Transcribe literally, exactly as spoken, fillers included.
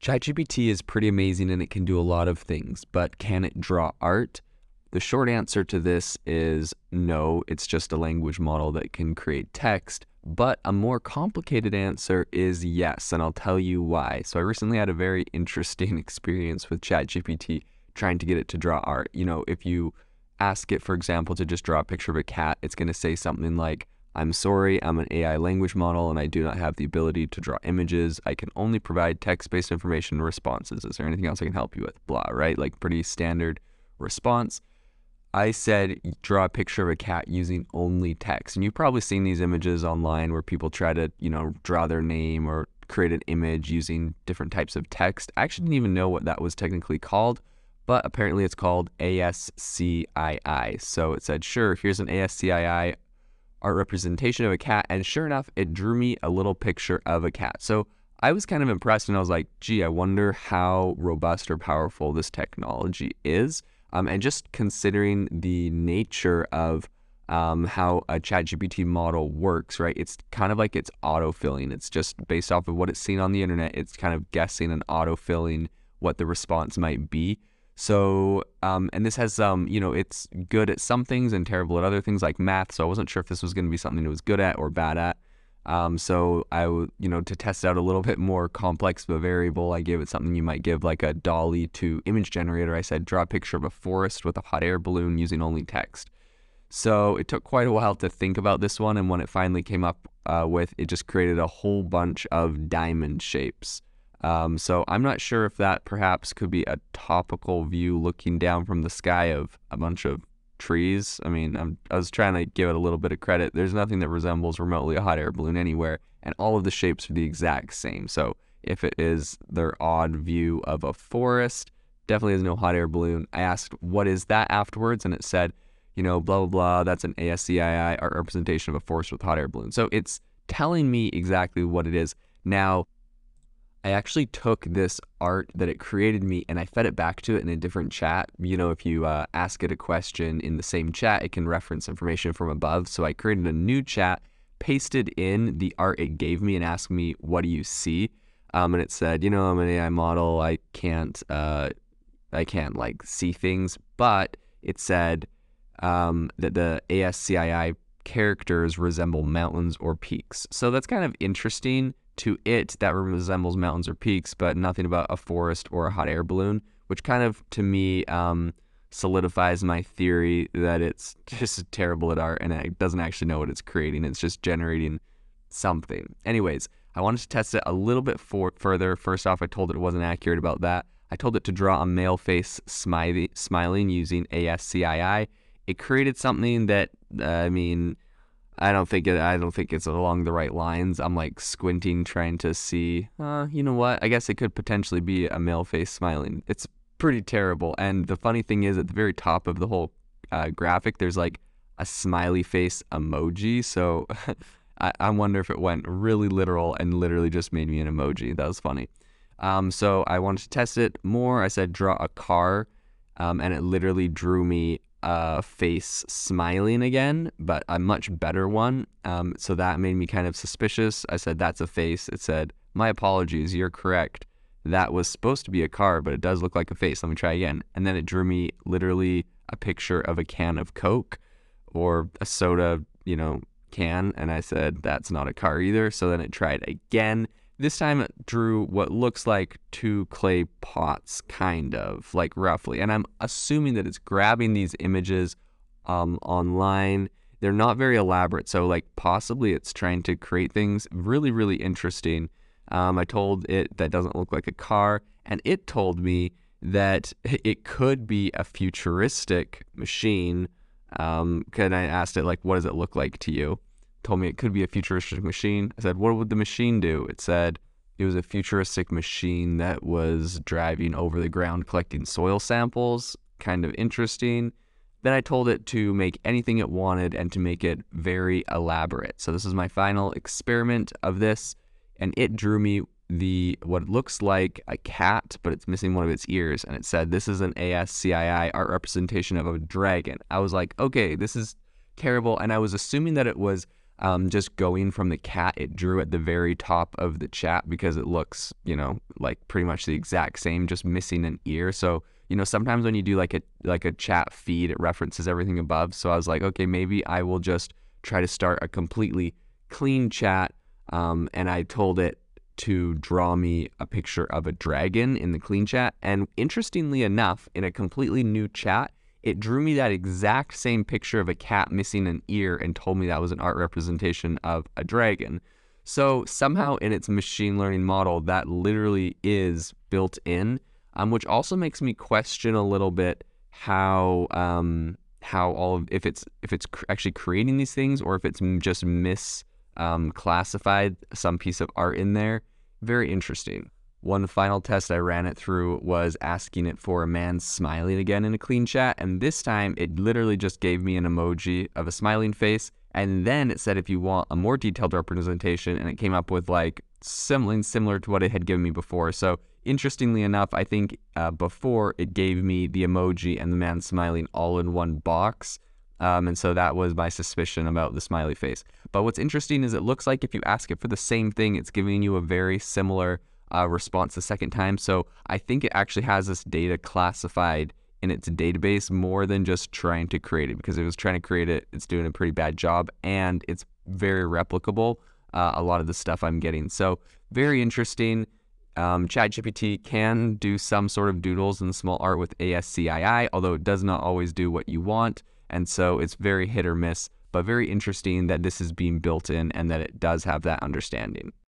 ChatGPT is pretty amazing and it can do a lot of things, but can it draw art? The short answer to this is no, it's just a language model that can create text, but a more complicated answer is yes, and I'll tell you why. So I recently had a very interesting experience with ChatGPT trying to get it to draw art. You know, if you ask it, for example, to just draw a picture of a cat, it's going to say something like, I'm sorry, I'm an A I language model and I do not have the ability to draw images. I can only provide text-based information and responses. Is there anything else I can help you with? Blah, right? Like pretty standard response. I said, draw a picture of a cat using only text. And you've probably seen these images online where people try to, you know, draw their name or create an image using different types of text. I actually didn't even know what that was technically called, but apparently it's called A S C I I. So it said, sure, here's an A S C I I art representation of a cat, and sure enough, it drew me a little picture of a cat. So I was kind of impressed, and I was like, gee, I wonder how robust or powerful this technology is. Um, and just considering the nature of um, how a ChatGPT model works, right? It's kind of like it's autofilling. It's just based off of what it's seen on the internet. It's kind of guessing and autofilling what the response might be. So, um, and this has, um, you know, it's good at some things and terrible at other things like math. So I wasn't sure if this was going to be something it was good at or bad at. Um, so I, you know, to test out a little bit more complex of a variable, I gave it something you might give like a DALL-E to image generator. I said, draw a picture of a forest with a hot air balloon using only text. So it took quite a while to think about this one. And when it finally came up uh, with, it just created a whole bunch of diamond shapes. Um, so I'm not sure if that perhaps could be a topical view looking down from the sky of a bunch of trees. I mean, I'm, I was trying to give it a little bit of credit. There's nothing that resembles remotely a hot air balloon anywhere, and all of the shapes are the exact same. So if it is their odd view of a forest, definitely is no hot air balloon. I asked, what is that afterwards? And it said, you know, blah, blah, blah, that's an A S C I I art representation of a forest with hot air balloon. So it's telling me exactly what it is. Now, I actually took this art that it created me and I fed it back to it in a different chat. You know, if you uh, ask it a question in the same chat, it can reference information from above. So I created a new chat, pasted in the art it gave me and asked me, what do you see? Um, and it said, you know, I'm an A I model. I can't, uh, I can't like see things, but it said um, that the A S C I I characters resemble mountains or peaks. So that's kind of interesting. To it, that resembles mountains or peaks, but nothing about a forest or a hot air balloon, which kind of, to me, um, solidifies my theory that it's just terrible at art and it doesn't actually know what it's creating. It's just generating something. Anyways, I wanted to test it a little bit for, further. First off, I told it it wasn't accurate about that. I told it to draw a male face smiling, smiling using A S C I I. It created something that, uh, I mean... I don't think it, I don't think it's along the right lines. I'm like squinting, trying to see, uh, you know what? I guess it could potentially be a male face smiling. It's pretty terrible. And the funny thing is at the very top of the whole uh, graphic, there's like a smiley face emoji. So I, I wonder if it went really literal and literally just made me an emoji. That was funny. Um, so I wanted to test it more. I said, draw a car. Um, and it literally drew me a face smiling again, but a much better one. Um, so that made me kind of suspicious. I said, that's a face. It said, my apologies, you're correct. That was supposed to be a car, but it does look like a face. Let me try again. And then it drew me literally a picture of a can of Coke or a soda, you know, can. And I said, that's not a car either. So then it tried again. This time it drew what looks like two clay pots, kind of, like roughly. And I'm assuming that it's grabbing these images um, online. They're not very elaborate, so like possibly it's trying to create things really, really interesting. Um, I told it that doesn't look like a car, and it told me that it could be a futuristic machine. Um, and I asked it, like, what does it look like to you? Told me it could be a futuristic machine. I said, what would the machine do? It said it was a futuristic machine that was driving over the ground collecting soil samples. Kind of interesting. Then I told it to make anything it wanted and to make it very elaborate. So this is my final experiment of this, and it drew me the what looks like a cat, but it's missing one of its ears, and it said this is an A S C I I art representation of a dragon. I was like, okay, this is terrible, and I was assuming that it was Um, just going from the cat it drew at the very top of the chat because it looks, you know, like pretty much the exact same, just missing an ear. So, you know, sometimes when you do like a like a chat feed, it references everything above. So I was like, okay, maybe I will just try to start a completely clean chat. Um, and I told it to draw me a picture of a dragon in the clean chat. And interestingly enough, in a completely new chat, it drew me that exact same picture of a cat missing an ear and told me that was an art representation of a dragon. So somehow in its machine learning model, that literally is built in, um, which also makes me question a little bit how um, how all of if it's if it's cr- actually creating these things or if it's m- just mis um, classified some piece of art in there. Very interesting. One final test I ran it through was asking it for a man smiling again in a clean chat, and this time it literally just gave me an emoji of a smiling face, and then it said if you want a more detailed representation, and it came up with like something similar to what it had given me before. So interestingly enough, I think uh, before it gave me the emoji and the man smiling all in one box, um, and so that was my suspicion about the smiley face. But what's interesting is it looks like if you ask it for the same thing, it's giving you a very similar Uh, response the second time. So I think it actually has this data classified in its database more than just trying to create it, because if it was trying to create it, it's doing a pretty bad job, and it's very replicable, uh, a lot of the stuff I'm getting. So very interesting. Um, ChatGPT can do some sort of doodles and small art with A S C I I, although it does not always do what you want, and so it's very hit or miss, but very interesting that this is being built in and that it does have that understanding.